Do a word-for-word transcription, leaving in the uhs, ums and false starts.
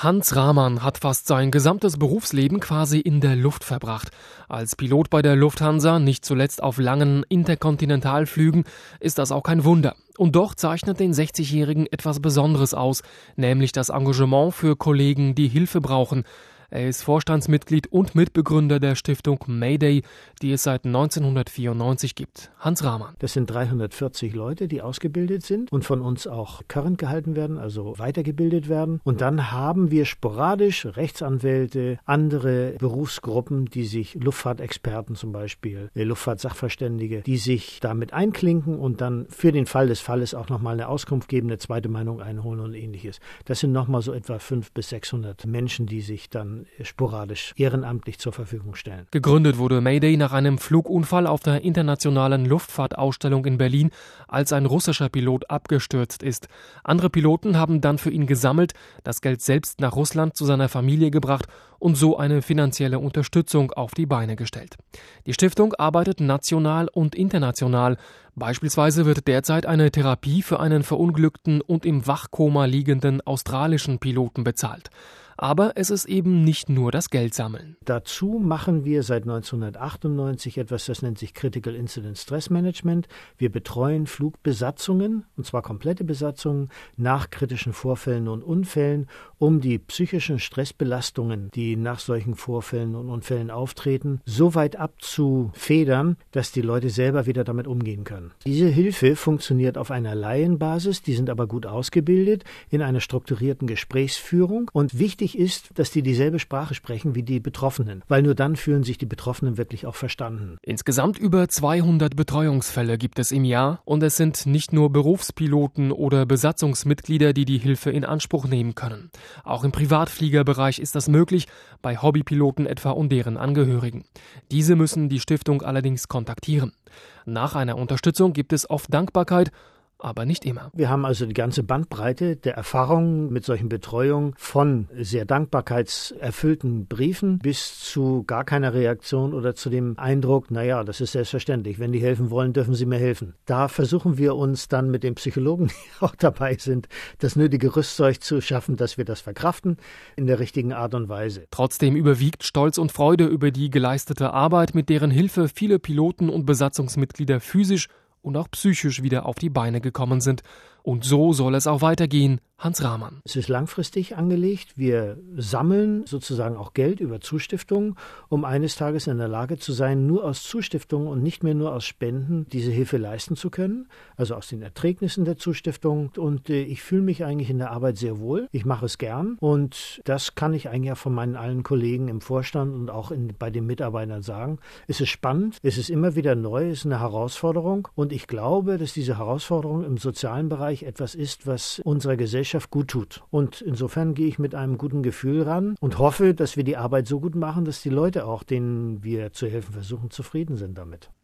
Hans Rahmann hat fast sein gesamtes Berufsleben quasi in der Luft verbracht. Als Pilot bei der Lufthansa, nicht zuletzt auf langen Interkontinentalflügen, ist das auch kein Wunder. Und doch zeichnet den sechzigjährigen etwas Besonderes aus, nämlich das Engagement für Kollegen, die Hilfe brauchen. Er ist Vorstandsmitglied und Mitbegründer der Stiftung Mayday, die es seit neunzehnhundertvierundneunzig gibt. Hans Rahmann. Das sind dreihundertvierzig Leute, die ausgebildet sind und von uns auch current gehalten werden, also weitergebildet werden. Und dann haben wir sporadisch Rechtsanwälte, andere Berufsgruppen, die sich, Luftfahrtexperten zum Beispiel, Luftfahrtsachverständige, die sich damit einklinken und dann für den Fall des Falles auch nochmal eine Auskunft geben, eine zweite Meinung einholen und ähnliches. Das sind nochmal so etwa fünfhundert bis sechshundert Menschen, die sich dann sporadisch ehrenamtlich zur Verfügung stellen. Gegründet wurde Mayday nach einem Flugunfall auf der internationalen Luftfahrtausstellung in Berlin, als ein russischer Pilot abgestürzt ist. Andere Piloten haben dann für ihn gesammelt, das Geld selbst nach Russland zu seiner Familie gebracht und so eine finanzielle Unterstützung auf die Beine gestellt. Die Stiftung arbeitet national und international. Beispielsweise wird derzeit eine Therapie für einen verunglückten und im Wachkoma liegenden australischen Piloten bezahlt. Aber es ist eben nicht nur das Geld sammeln. Dazu machen wir seit neunzehnhundertachtundneunzig etwas, das nennt sich Critical Incident Stress Management. Wir betreuen Flugbesatzungen, und zwar komplette Besatzungen, nach kritischen Vorfällen und Unfällen, um die psychischen Stressbelastungen, die nach solchen Vorfällen und Unfällen auftreten, so weit abzufedern, dass die Leute selber wieder damit umgehen können. Diese Hilfe funktioniert auf einer Laienbasis, die sind aber gut ausgebildet, in einer strukturierten Gesprächsführung, und wichtig ist, dass die dieselbe Sprache sprechen wie die Betroffenen, weil nur dann fühlen sich die Betroffenen wirklich auch verstanden. Insgesamt über zweihundert Betreuungsfälle gibt es im Jahr und es sind nicht nur Berufspiloten oder Besatzungsmitglieder, die die Hilfe in Anspruch nehmen können. Auch im Privatfliegerbereich ist das möglich, bei Hobbypiloten etwa und deren Angehörigen. Diese müssen die Stiftung allerdings kontaktieren. Nach einer Unterstützung gibt es oft Dankbarkeit, aber nicht immer. Wir haben also die ganze Bandbreite der Erfahrungen mit solchen Betreuungen, von sehr dankbarkeitserfüllten Briefen bis zu gar keiner Reaktion oder zu dem Eindruck, naja, das ist selbstverständlich, wenn die helfen wollen, dürfen sie mir helfen. Da versuchen wir uns dann mit den Psychologen, die auch dabei sind, das nötige Rüstzeug zu schaffen, dass wir das verkraften in der richtigen Art und Weise. Trotzdem überwiegt Stolz und Freude über die geleistete Arbeit, mit deren Hilfe viele Piloten und Besatzungsmitglieder physisch und auch psychisch wieder auf die Beine gekommen sind. Und so soll es auch weitergehen. Hans Rahmann. Es ist langfristig angelegt. Wir sammeln sozusagen auch Geld über Zustiftungen, um eines Tages in der Lage zu sein, nur aus Zustiftungen und nicht mehr nur aus Spenden diese Hilfe leisten zu können, also aus den Erträgnissen der Zustiftung. Und äh, ich fühle mich eigentlich in der Arbeit sehr wohl. Ich mache es gern und das kann ich eigentlich auch von meinen allen Kollegen im Vorstand und auch in, bei den Mitarbeitern sagen. Es ist spannend, es ist immer wieder neu, es ist eine Herausforderung und ich glaube, dass diese Herausforderung im sozialen Bereich etwas ist, was unserer Gesellschaft gut tut. Und insofern gehe ich mit einem guten Gefühl ran und hoffe, dass wir die Arbeit so gut machen, dass die Leute auch, denen wir zu helfen versuchen, zufrieden sind damit.